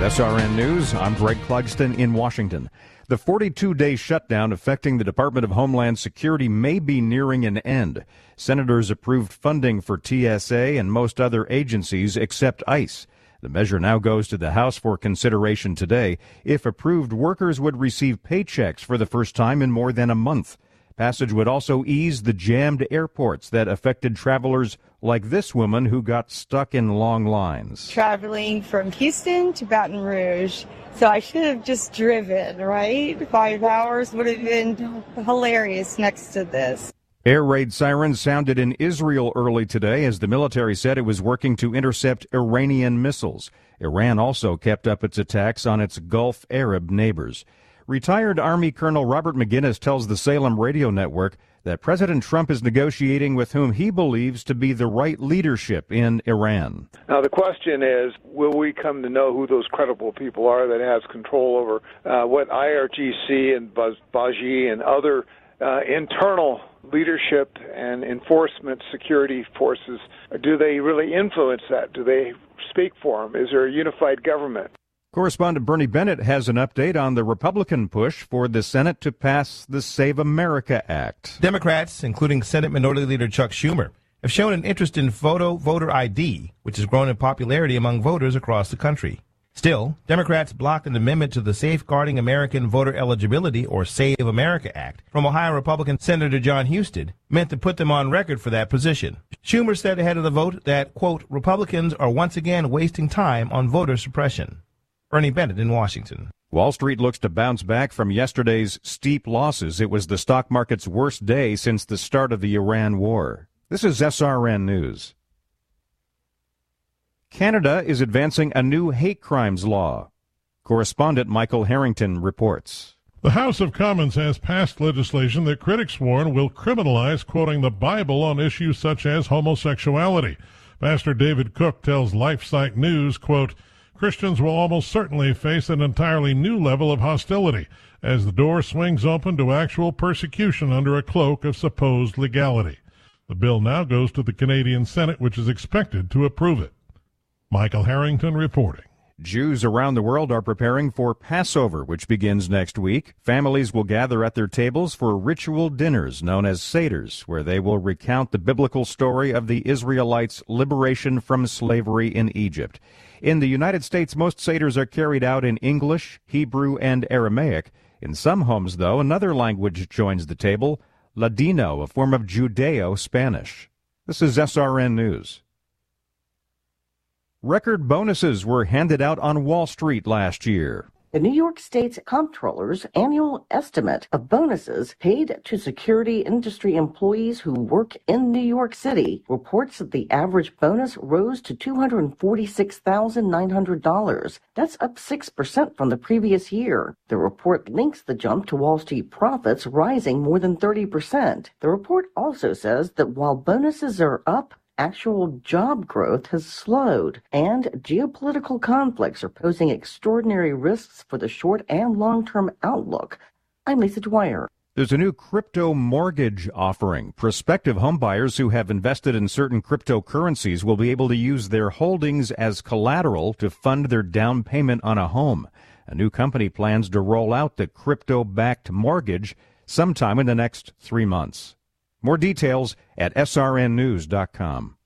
SRN News, I'm Greg Clugston in Washington. The 42-day shutdown affecting the Department of Homeland Security may be nearing an end. Senators approved funding for TSA and most other agencies except ICE. The measure now goes to the House for consideration today. If approved, workers would receive paychecks for the first time in more than a month. Passage would also ease the jammed airports that affected travelers like this woman who got stuck in long lines. Traveling from Houston to Baton Rouge, so I should have just driven, right? 5 hours would have been hilarious next to this. Air raid sirens sounded in Israel early today as the military said it was working to intercept Iranian missiles. Iran also kept up its attacks on its Gulf Arab neighbors. Retired Army Colonel Robert McGinnis tells the Salem Radio Network that President Trump is negotiating with whom he believes to be the right leadership in Iran. Now, the question is, will we come to know who those credible people are that has control over what IRGC and Baji and other internal leadership and enforcement security forces, do they really influence that? Do they speak for them? Is there a unified government? Correspondent Bernie Bennett has an update on the Republican push for the Senate to pass the Save America Act. Democrats, including Senate Minority Leader Chuck Schumer, have shown an interest in voter ID, which has grown in popularity among voters across the country. Still, Democrats blocked an amendment to the Safeguarding American Voter Eligibility, or Save America Act, from Ohio Republican Senator John Husted, meant to put them on record for that position. Schumer said ahead of the vote that, quote, Republicans are once again wasting time on voter suppression. Bernie Bennett in Washington. Wall Street looks to bounce back from yesterday's steep losses. It was the stock market's worst day since the start of the Iran war. This is SRN News. Canada is advancing a new hate crimes law. Correspondent Michael Harrington reports. The House of Commons has passed legislation that critics warn will criminalize quoting the Bible on issues such as homosexuality. Pastor David Cook tells LifeSite News, quote, Christians will almost certainly face an entirely new level of hostility as the door swings open to actual persecution under a cloak of supposed legality. The bill now goes to the Canadian Senate, which is expected to approve it. Michael Harrington reporting. Jews around the world are preparing for Passover, which begins next week. Families will gather at their tables for ritual dinners known as seders, where they will recount the biblical story of the Israelites' liberation from slavery in Egypt. In the United States, most seders are carried out in English, Hebrew, and Aramaic. In some homes, though, another language joins the table, Ladino, a form of Judeo-Spanish. This is SRN News. Record bonuses were handed out on Wall Street last year. The New York State's comptroller's annual estimate of bonuses paid to security industry employees who work in New York City reports that the average bonus rose to $246,900. That's up 6% from the previous year. The report links the jump to Wall Street profits rising more than 30%. The report also says that while bonuses are up, actual job growth has slowed, and geopolitical conflicts are posing extraordinary risks for the short and long-term outlook. I'm Lisa Dwyer. There's a new crypto mortgage offering. Prospective homebuyers who have invested in certain cryptocurrencies will be able to use their holdings as collateral to fund their down payment on a home. A new company plans to roll out the crypto-backed mortgage sometime in the next 3 months. More details at srnnews.com.